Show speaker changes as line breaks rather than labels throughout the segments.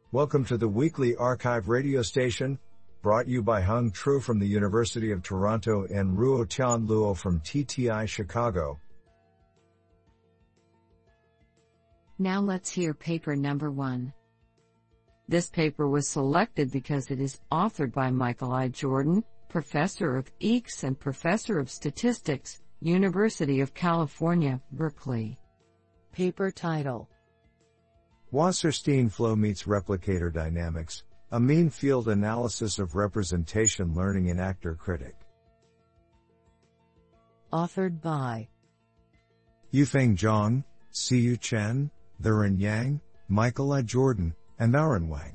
Welcome to the weekly archive radio station, brought you by Hung Tru from the University of Toronto and Ruo Tian Luo from TTI Chicago.
Now let's hear paper number 1. This paper was selected because it is authored by Michael I. Jordan, Professor of EECS and Professor of Statistics, University of California, Berkeley. Paper title:
Wasserstein Flow Meets Replicator Dynamics, a Mean Field Analysis of Representation Learning in Actor-Critic.
Authored by
Yufeng Zhang, Siyu Chen, Theron Yang, Michael I. Jordan, and Aaron Wang.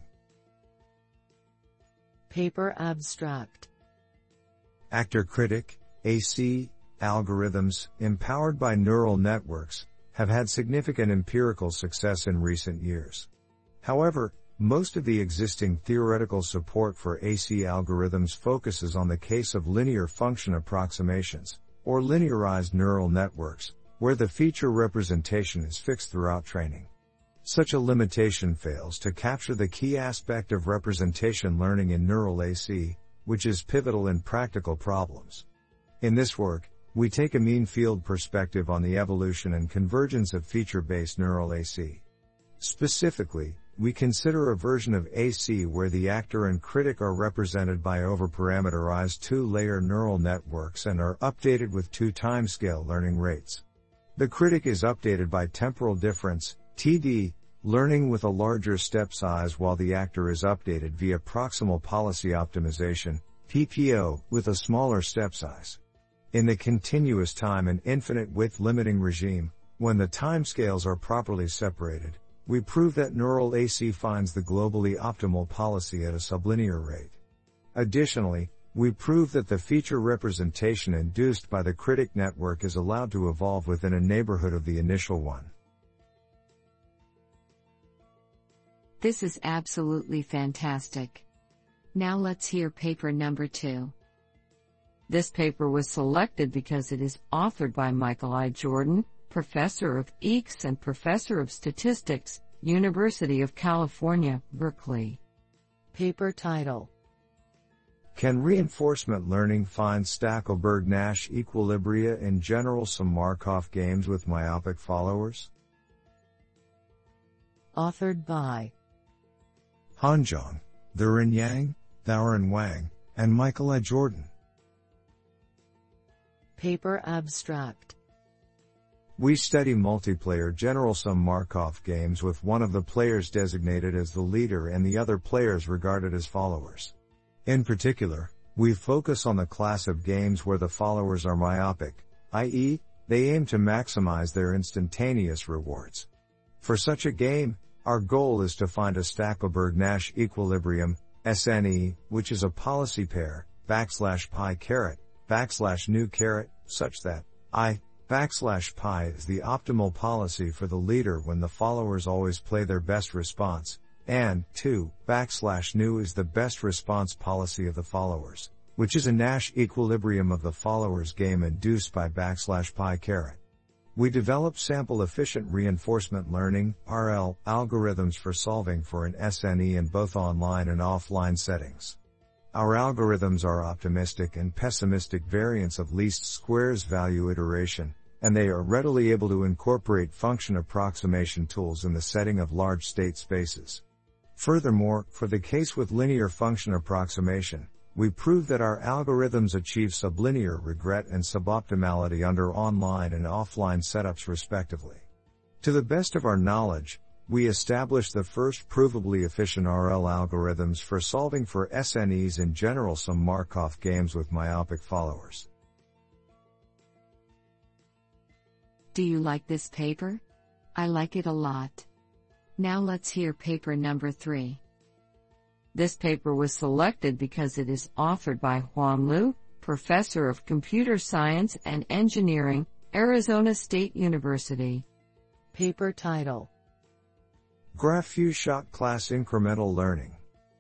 Paper abstract:
Actor-Critic, AC, algorithms, empowered by neural networks, have had significant empirical success in recent years. However, most of the existing theoretical support for AC algorithms focuses on the case of linear function approximations, or linearized neural networks, where the feature representation is fixed throughout training. Such a limitation fails to capture the key aspect of representation learning in neural AC, which is pivotal in practical problems. In this work, we take a mean field perspective on the evolution and convergence of feature-based neural AC. Specifically, we consider a version of AC where the actor and critic are represented by overparameterized two-layer neural networks and are updated with two timescale learning rates. The critic is updated by temporal difference, TD, learning with a larger step size, while the actor is updated via proximal policy optimization, PPO, with a smaller step size. In the continuous time and infinite width limiting regime, when the timescales are properly separated, we prove that neural AC finds the globally optimal policy at a sublinear rate. Additionally, we prove that the feature representation induced by the critic network is allowed to evolve within a neighborhood of the initial one.
This is absolutely fantastic. Now let's hear paper number 2. This paper was selected because it is authored by Michael I. Jordan, Professor of EECS and Professor of Statistics, University of California, Berkeley. Paper title:
Can reinforcement learning find Stackelberg-Nash equilibria in general-sum Markov games with myopic followers?
Authored by
Han Zhang, Theron Yang, Aaron Wang, and Michael I. Jordan.
Paper abstract:
We study multiplayer general-sum Markov games with one of the players designated as the leader and the other players regarded as followers. In particular, we focus on the class of games where the followers are myopic, i.e., they aim to maximize their instantaneous rewards. For such a game, our goal is to find a Stackelberg-Nash equilibrium, SNE, which is a policy pair, /pi caret, /nu caret, such that /pi is the optimal policy for the leader when the followers always play their best response, and /nu is the best response policy of the followers, which is a Nash equilibrium of the followers game induced by /pi caret. We develop sample-efficient reinforcement learning (RL) algorithms for solving for an SNE in both online and offline settings. Our algorithms are optimistic and pessimistic variants of least squares value iteration, and they are readily able to incorporate function approximation tools in the setting of large state spaces. Furthermore, for the case with linear function approximation, we prove that our algorithms achieve sublinear regret and suboptimality under online and offline setups respectively. To the best of our knowledge, we established the first provably efficient RL algorithms for solving for SNEs in general-sum Markov games with myopic followers.
Do you like this paper? I like it a lot. Now let's hear paper number 3. This paper was selected because it is authored by Huan Liu, Professor of Computer Science and Engineering, Arizona State University. Paper title:
GraphView Shot Class Incremental Learning.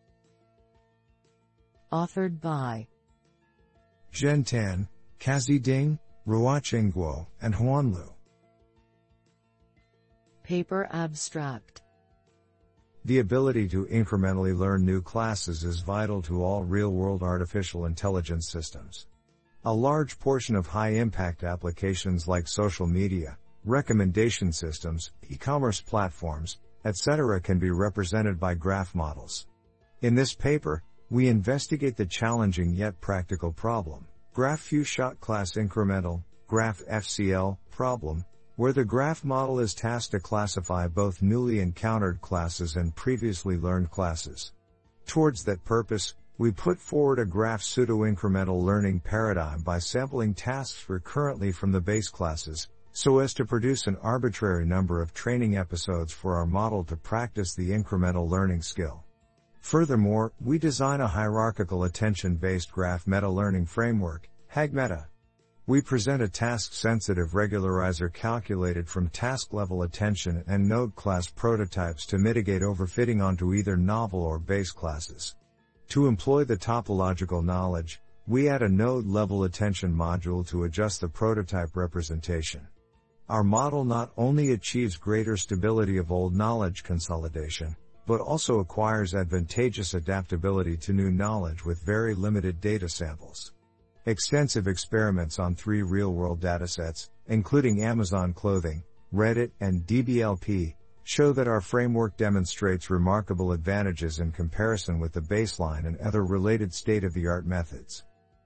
Authored by
Zhen Tan, Kazi Ding, Ruocheng Guo, and Huan Liu.
Paper abstract:
The ability to incrementally learn new classes is vital to all real-world artificial intelligence systems. A large portion of high-impact applications like social media, recommendation systems, e-commerce platforms, etc. can be represented by graph models. In this paper, we investigate the challenging yet practical problem, Graph Few-Shot Class Incremental, Graph FCL, problem, where the graph model is tasked to classify both newly encountered classes and previously learned classes. Towards that purpose, we put forward a graph pseudo-incremental learning paradigm by sampling tasks recurrently from the base classes, so as to produce an arbitrary number of training episodes for our model to practice the incremental learning skill. Furthermore, we design a hierarchical attention-based graph meta-learning framework, HAG-Meta. We present a task-sensitive regularizer calculated from task-level attention and node class prototypes to mitigate overfitting onto either novel or base classes. To employ the topological knowledge, we add a node-level attention module to adjust the prototype representation. Our model not only achieves greater stability of old knowledge consolidation, but also acquires advantageous adaptability to new knowledge with very limited data samples. Extensive experiments on 3 real-world datasets, including Amazon Clothing, Reddit, and DBLP, show that our framework demonstrates remarkable advantages in comparison with the baseline and other related state-of-the-art methods.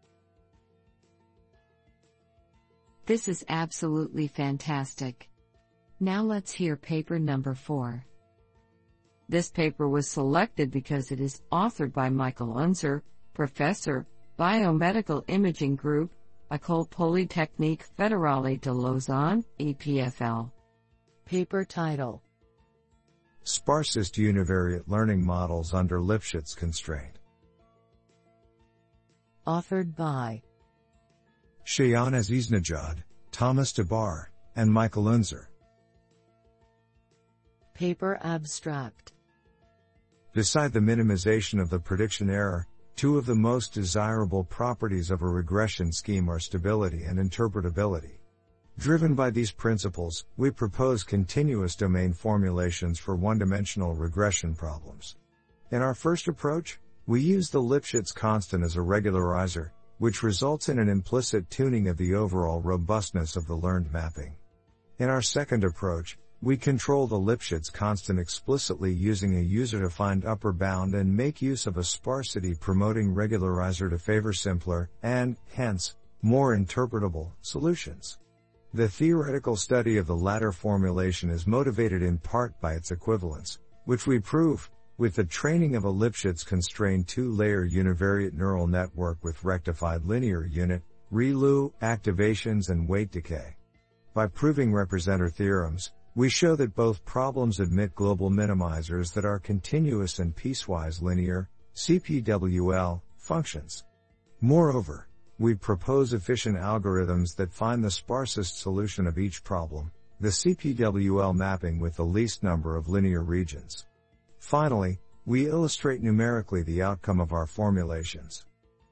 This is absolutely fantastic. Now let's hear paper number 4. This paper was selected because it is authored by Michael Unser, Professor, Biomedical Imaging Group, École Polytechnique Fédérale de Lausanne, EPFL. Paper title:
Sparsest Univariate Learning Models under Lipschitz Constraint.
Authored by
Shayan Aziznejad, Thomas DeBar, and Michael Unser.
Paper abstract:
Beside the minimization of the prediction error, 2 of the most desirable properties of a regression scheme are stability and interpretability. Driven by these principles, we propose continuous domain formulations for one-dimensional regression problems. In our first approach, we use the Lipschitz constant as a regularizer, which results in an implicit tuning of the overall robustness of the learned mapping. In our second approach, we control the Lipschitz constant explicitly using a user-defined upper bound and make use of a sparsity-promoting regularizer to favor simpler, and, hence, more interpretable, solutions. The theoretical study of the latter formulation is motivated in part by its equivalence, which we prove, with the training of a Lipschitz-constrained 2-layer univariate neural network with rectified linear unit, ReLU, activations and weight decay. By proving representer theorems, we show that both problems admit global minimizers that are continuous and piecewise linear, CPWL, functions. Moreover, we propose efficient algorithms that find the sparsest solution of each problem, the CPWL mapping with the least number of linear regions. Finally, we illustrate numerically the outcome of our formulations.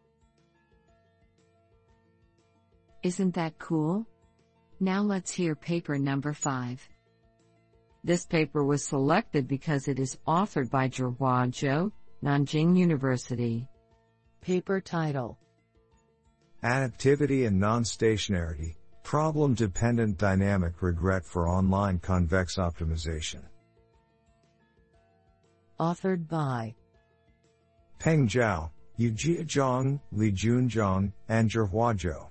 Isn't that cool? Now let's hear paper number 5. This paper was selected because it is authored by Zhihua Zhou, Nanjing University. Paper title:
Adaptivity and Non-Stationarity, Problem-Dependent Dynamic Regret for Online Convex Optimization.
Authored by
Peng Zhao, Yujia Zhang, Lijun Zhang, and Zhihua Zhou.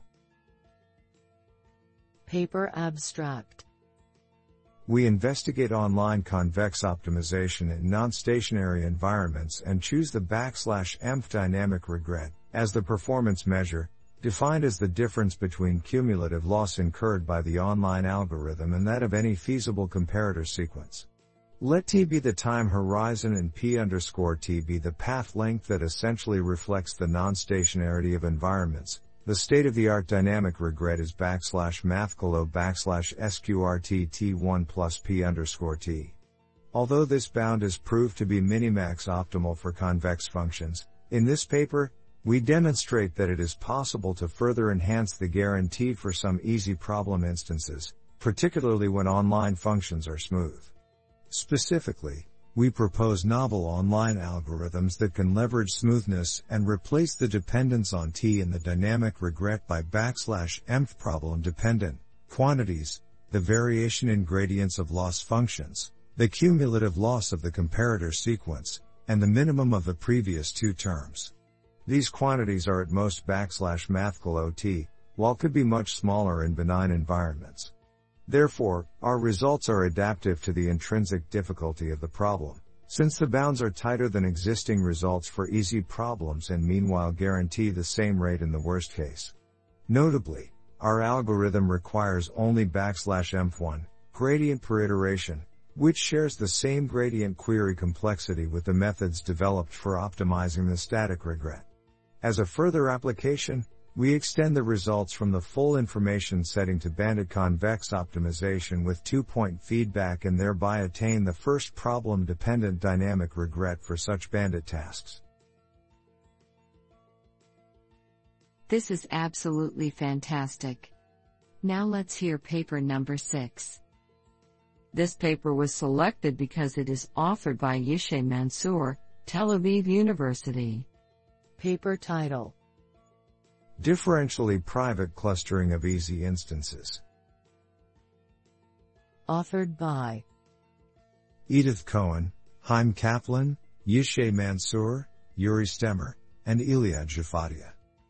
Paper abstract:
We investigate online convex optimization in non-stationary environments and choose the \emph dynamic regret as the performance measure, defined as the difference between cumulative loss incurred by the online algorithm and that of any feasible comparator sequence. Let t be the time horizon and p_t be the path length that essentially reflects the non-stationarity of environments. The state-of-the-art dynamic regret is \mathcolo \sqrt t1 plus p_t. Although this bound is proved to be minimax optimal for convex functions, in this paper, we demonstrate that it is possible to further enhance the guarantee for some easy problem instances, particularly when online functions are smooth. Specifically, We propose novel online algorithms that can leverage smoothness and replace the dependence on T in the dynamic regret by \emph problem dependent quantities, the variation in gradients of loss functions, the cumulative loss of the comparator sequence, and the minimum of the previous two terms. These quantities are at most \mathcal_OT, while could be much smaller in benign environments. Therefore, our results are adaptive to the intrinsic difficulty of the problem, since the bounds are tighter than existing results for easy problems and meanwhile guarantee the same rate in the worst case. Notably, our algorithm requires only \emph1 gradient per iteration, which shares the same gradient query complexity with the methods developed for optimizing the static regret. As a further application, we extend the results from the full information setting to bandit convex optimization with 2-point feedback and thereby attain the first problem-dependent dynamic regret for such bandit tasks.
This is absolutely fantastic. Now let's hear paper number 6. This paper was selected because it is authored by Yishay Mansour, Tel Aviv University. Paper title:
Differentially private clustering of easy instances.
Authored by
Edith Cohen, Chaim Kaplan, Yishay Mansour, Yuri Stemmer, and Ilya Jafadia.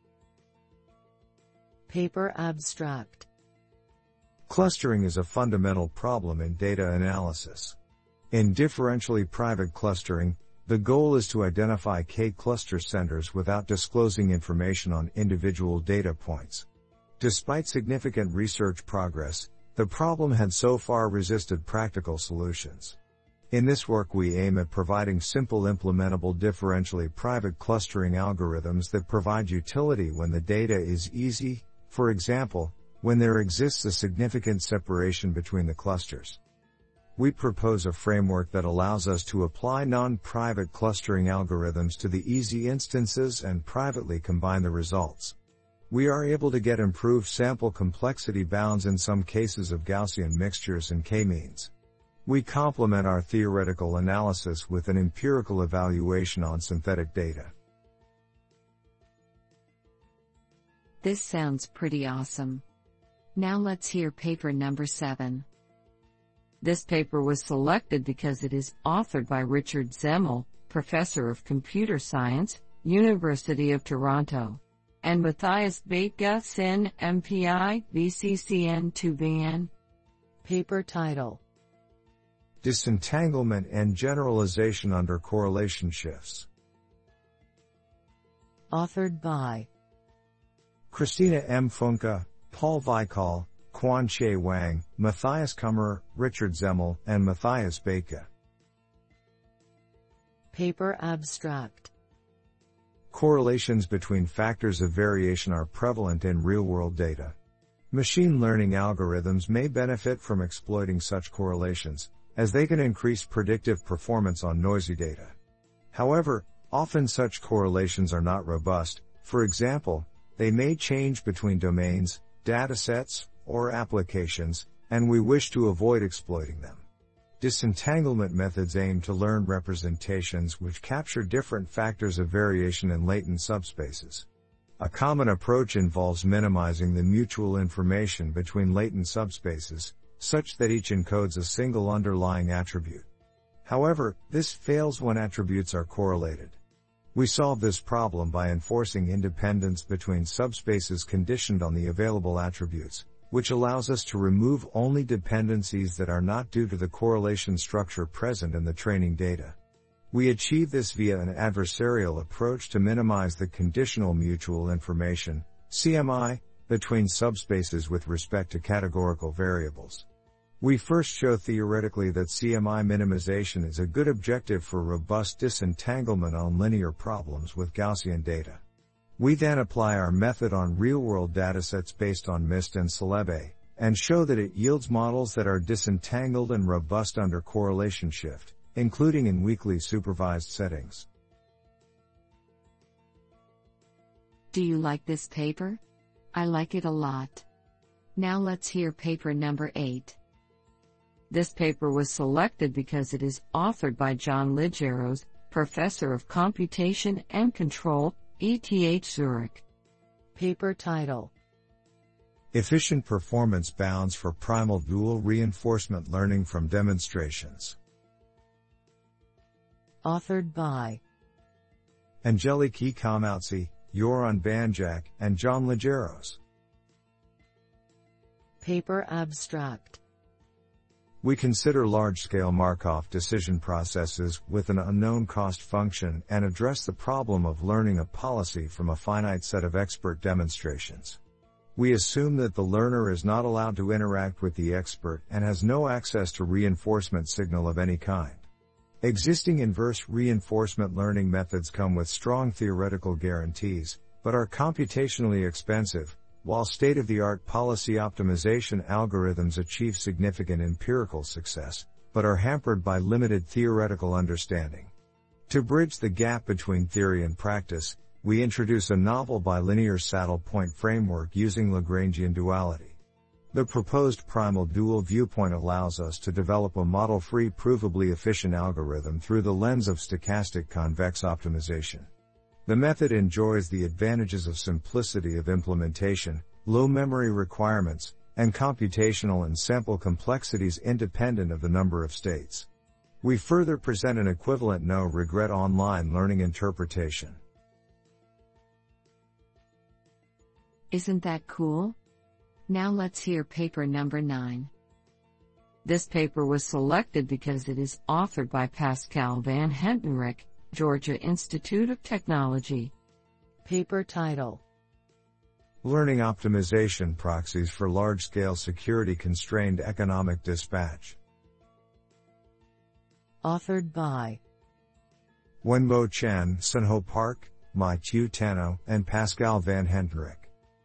Paper abstract:
Clustering is a fundamental problem in data analysis. In differentially private clustering, the goal is to identify K-cluster centers without disclosing information on individual data points. Despite significant research progress, the problem had so far resisted practical solutions. In this work we aim at providing simple implementable differentially private clustering algorithms that provide utility when the data is easy, for example, when there exists a significant separation between the clusters. We propose a framework that allows us to apply non-private clustering algorithms to the easy instances and privately combine the results. We are able to get improved sample complexity bounds in some cases of Gaussian mixtures and k-means. We complement our theoretical analysis with an empirical evaluation on synthetic data.
This sounds pretty awesome. Now let's hear paper number 7. This paper was selected because it is authored by Richard Zemmel, Professor of Computer Science, University of Toronto, and Matthias Bethge, Sin, MPI, VCCN 2VN. Paper title:
Disentanglement and generalization under correlation shifts.
Authored by
Christina M. Funke, Paul Weikal, Quan-Che Wang, Matthias Kummerer, Richard Zemmel, and Matthias Bethge.
Paper abstract:
Correlations between factors of variation are prevalent in real-world data. Machine learning algorithms may benefit from exploiting such correlations, as they can increase predictive performance on noisy data. However, often such correlations are not robust. For example, they may change between domains, datasets, or applications, and we wish to avoid exploiting them. Disentanglement methods aim to learn representations which capture different factors of variation in latent subspaces. A common approach involves minimizing the mutual information between latent subspaces, such that each encodes a single underlying attribute. However, this fails when attributes are correlated. We solve this problem by enforcing independence between subspaces conditioned on the available attributes, which allows us to remove only dependencies that are not due to the correlation structure present in the training data. We achieve this via an adversarial approach to minimize the conditional mutual information, CMI, between subspaces with respect to categorical variables. We first show theoretically that CMI minimization is a good objective for robust disentanglement on linear problems with Gaussian data. We then apply our method on real-world datasets based on MIST and CelebA, and show that it yields models that are disentangled and robust under correlation shift, including in weakly supervised settings.
Do you like this paper? I like it a lot. Now let's hear paper number 8. This paper was selected because it is authored by John Ligeros, Professor of Computation and Control, ETH Zurich. Paper title:
Efficient Performance Bounds for Primal Dual Reinforcement Learning from Demonstrations.
Authored by
Angeliki Kamautsi, Joran Banjak, and John Ligeros.
Paper abstract:
We consider large-scale Markov decision processes with an unknown cost function and address the problem of learning a policy from a finite set of expert demonstrations. We assume that the learner is not allowed to interact with the expert and has no access to reinforcement signal of any kind. Existing inverse reinforcement learning methods come with strong theoretical guarantees, but are computationally expensive, while state-of-the-art policy optimization algorithms achieve significant empirical success, but are hampered by limited theoretical understanding. To bridge the gap between theory and practice, we introduce a novel bilinear saddle point framework using Lagrangian duality. The proposed primal dual viewpoint allows us to develop a model-free provably efficient algorithm through the lens of stochastic convex optimization. The method enjoys the advantages of simplicity of implementation, low memory requirements, and computational and sample complexities independent of the number of states. We further present an equivalent no-regret online learning interpretation.
Isn't that cool? Now let's hear paper number 9. This paper was selected because it is authored by Pascal van Hentenryck, Georgia Institute of Technology. Paper title:
Learning Optimization Proxies for Large-Scale Security-Constrained Economic Dispatch.
Authored by
Wenbo Chen, Sunho Park, Mai-Chiu Tano, and Pascal van Hentenryck.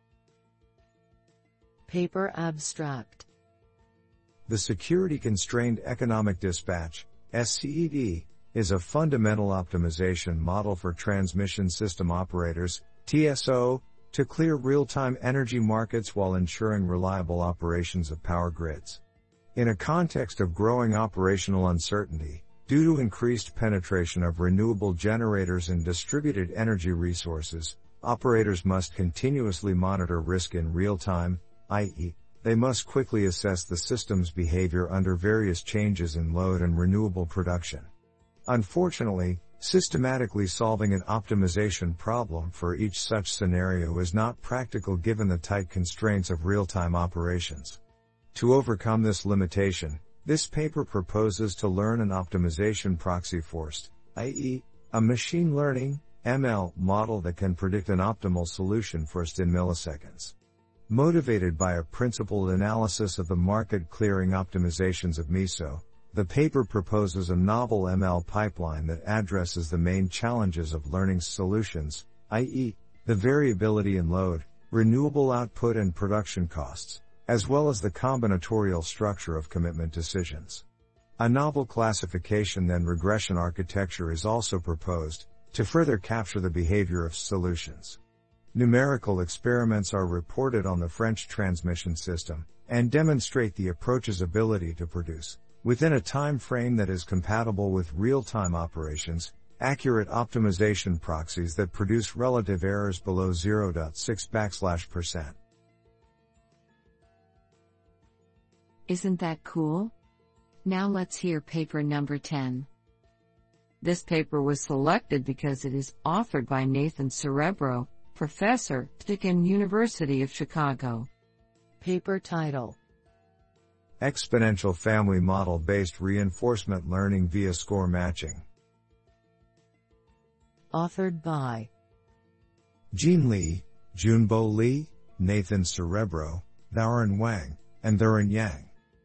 Paper abstract:
The Security-Constrained Economic Dispatch, SCED, is a fundamental optimization model for transmission system operators, TSO, to clear real-time energy markets while ensuring reliable operations of power grids. In a context of growing operational uncertainty, due to increased penetration of renewable generators and distributed energy resources, operators must continuously monitor risk in real time, i.e., they must quickly assess the system's behavior under various changes in load and renewable production. Unfortunately, systematically solving an optimization problem for each such scenario is not practical given the tight constraints of real-time operations. To overcome this limitation, this paper proposes to learn an optimization proxy forced, i.e., a machine learning, ML, model that can predict an optimal solution first in milliseconds. Motivated by a principled analysis of the market clearing optimizations of MISO, the paper proposes a novel ML pipeline that addresses the main challenges of learning solutions, i.e., the variability in load, renewable output and production costs, as well as the combinatorial structure of commitment decisions. A novel classification then regression architecture is also proposed, to further capture the behavior of solutions. Numerical experiments are reported on the French transmission system, and demonstrate the approach's ability to produce, within a time frame that is compatible with real-time operations, accurate optimization proxies that produce relative errors below 0.6%.
Isn't that cool? Now let's hear paper number 10. This paper was selected because it is authored by Nathan Cerebro, Professor, Deakin University of Chicago. Paper title:
Exponential Family Model-Based Reinforcement Learning via Score Matching.
Authored by
Jean Li, Junbo Li, Nathan Cerebro, Vaoran Wang, and Thuran Yang.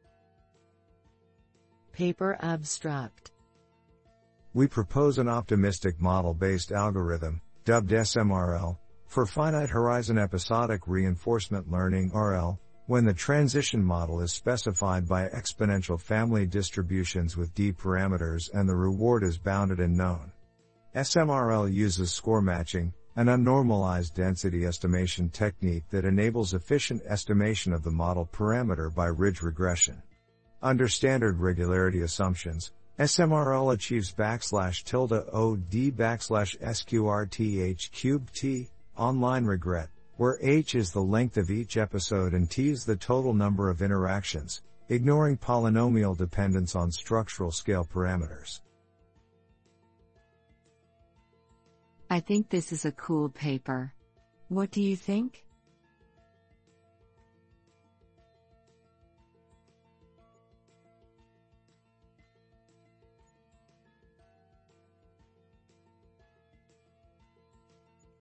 Paper abstract:
We propose an optimistic model-based algorithm, dubbed SMRL, for finite horizon episodic reinforcement learning (RL), when the transition model is specified by exponential family distributions with D parameters and the reward is bounded and known. SMRL uses score matching, an unnormalized density estimation technique that enables efficient estimation of the model parameter by ridge regression. Under standard regularity assumptions, SMRL achieves \OD\SQRTH cubed T, online regret, where H is the length of each episode and T is the total number of interactions, ignoring polynomial dependence on structural scale parameters.
I think this is a cool paper. What do you think?